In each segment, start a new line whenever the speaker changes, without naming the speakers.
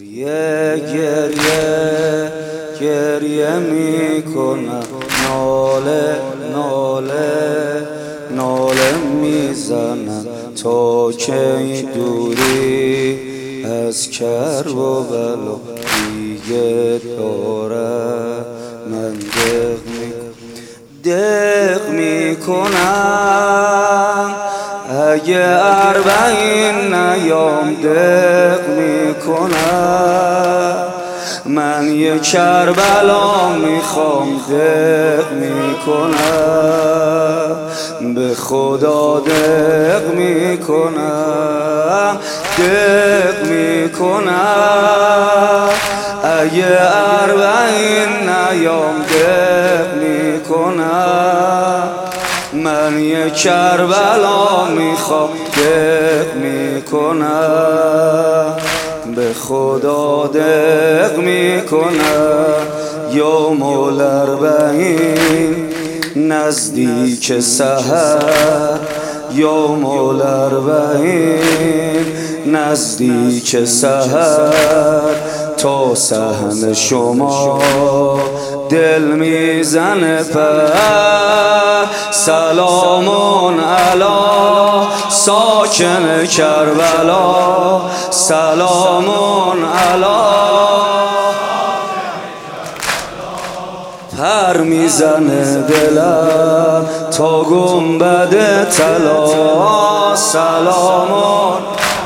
یه گریه میکنم، ناله میزنم تا که دوری از کرب و بلا دیگه داره. من دق میکنم اگه 40 نیام، دق میکنم من یه کربلا میخوام، دق میکنم به خدا، دق میکنم، دق میکنم اگه 40 نیام، دق میکنم من یه کربلا میخوام، دق میکنم به خدا، دق میکنم. یوم الاربعین نزدیک سحر، یوم الاربعین نزدیک سحر، تا صحن شما دل میزنه پر. سلامون علی ساکن کربلا، سلامون علی. پر میزنه دلم تا گنبد طلا، سلامون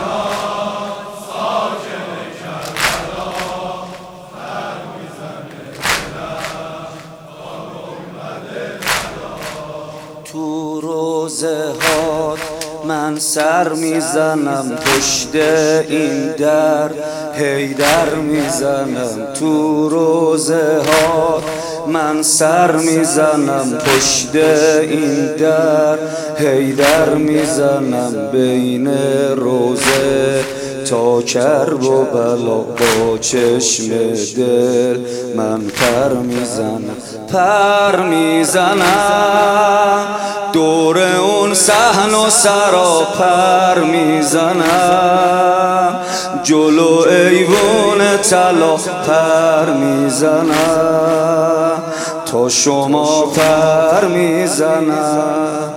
تو روزه هات من سر میزنم، پشت این در حیدر میزنم. تو روزه هات من سر میزنم، پشت این در حیدر میزنم. بین روزه تا کرب و بلا با چشم دل من پر میزنم دور اون صحن و سرا پر میزنم، جلو ایوون طلا پر میزنم، تا شما پر میزنم،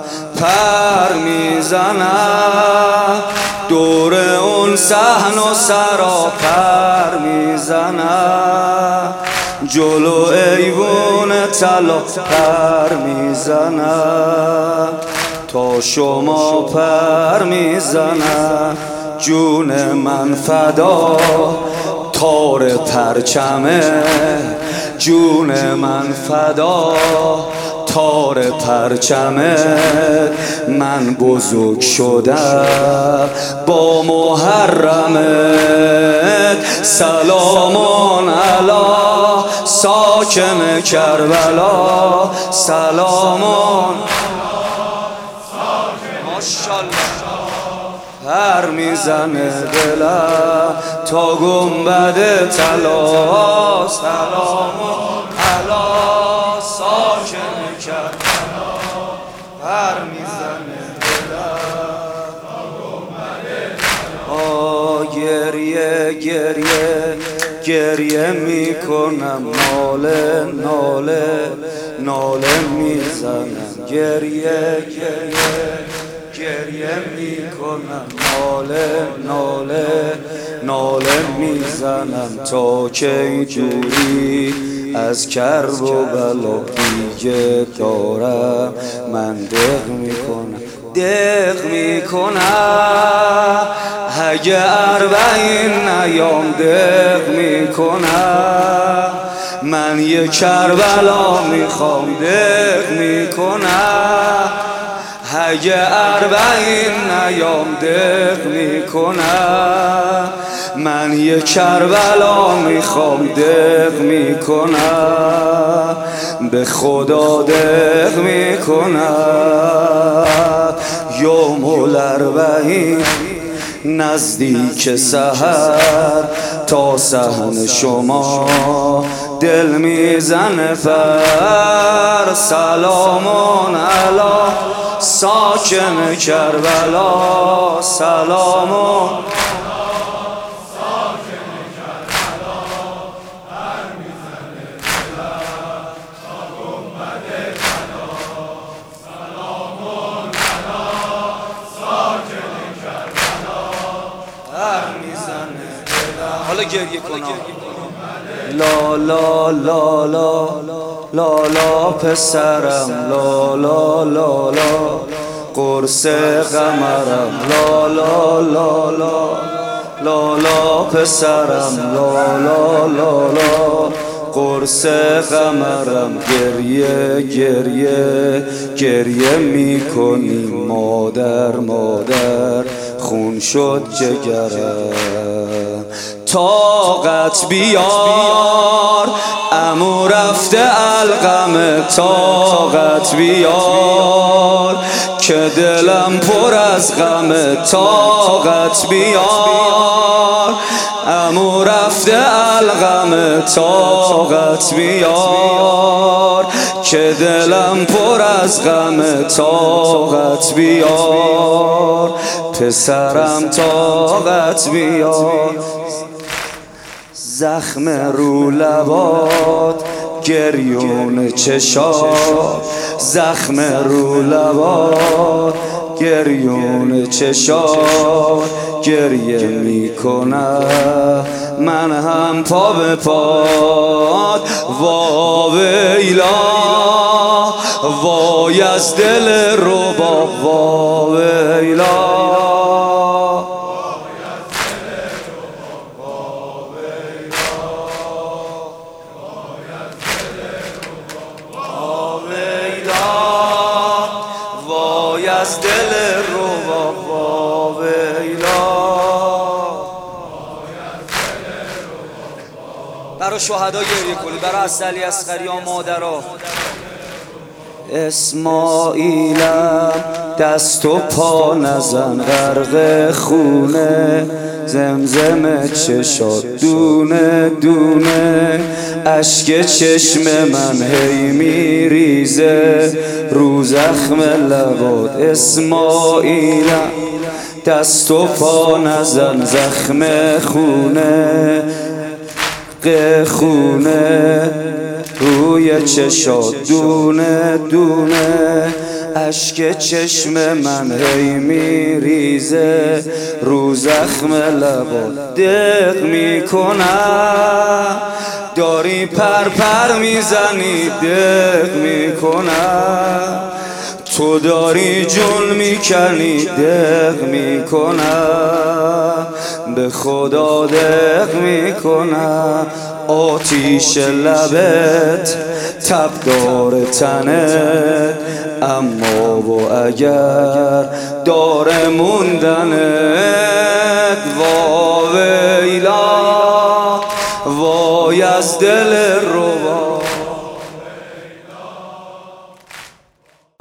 دور اون صحن و سرا پر میزنم، جلو ایوون طلا پر میزنم، تا شما پر میزنم. جون من فدا تار پرچمه، جون من فدا تار پرچمه. من بزرگ شدم با محرمت، سلامون علی ساکن کربلا، سلامون ماشاءالله. پر میزنه دلم تا گنبد طلا، سلامون علی ساکن کربلا. پر میزنه دلم تا گنبد طلا. گریه میکنم، ناله میزنم. گریه میکنم، ناله میزنم تا که دوری از کرب و بلا دیگه دارم. من دق میکنم اگه 40 نیام، دق میکنم من یه کربلا میخوام، دق میکنم اگه 40 نیام، دق میکنم من یه کربلا میخوام، دق میکنم به خدا، دق میکنم. یوم الاربعین نزدیک سحر، تا صحن شما دل میزنه پر. سلامون علی ساکن کربلا، سلامون حالا گریه کنم. لا لا لا لا لا لا پسرم، لا لا لا لا قرص قمرم، لا لا لا لا لا لا پسرم، لا لا لا لا قرص قمرم. گریه گریه گریه میکنی مادر، مادر خون شد جگرم. طاقت بیار عمو رفته القمه، طاقت بیار که دلم پر از غمه، طاقت بیار عمو رفته القمه، طاقت بیار که دلم پر از غمه، طاقت بیار پسرم، طاقت بیار. زخم رو لبات گریون چشات، زخم رو لبات گریون چشات گریه میکنم من هم پا به پات. واویلا وای از دل رباب، واویلا از دل رباب، واویلا. برای شهدا گریه کنید، برای اصلی اصغری ها مادرها. اسماعیلم دست و پا نزن غرق خونه، زمزم چشات دونه دونه، اشک چشم من هی میریزه رو زخم لبات. اسماعیلم دست و پا نزن، زخم خونه خونه روی چشات دونه دونه، اشک چشم من هی میریزه رو زخم لبات. دق میکنم داری پر میزنی، دق میکنم تو داری جون میکنی، دق میکنم به خدا دق میکنم. آتیش لبت تب داره تنت، اما و اگر داره موندنت. واویلا وای از دل رباب.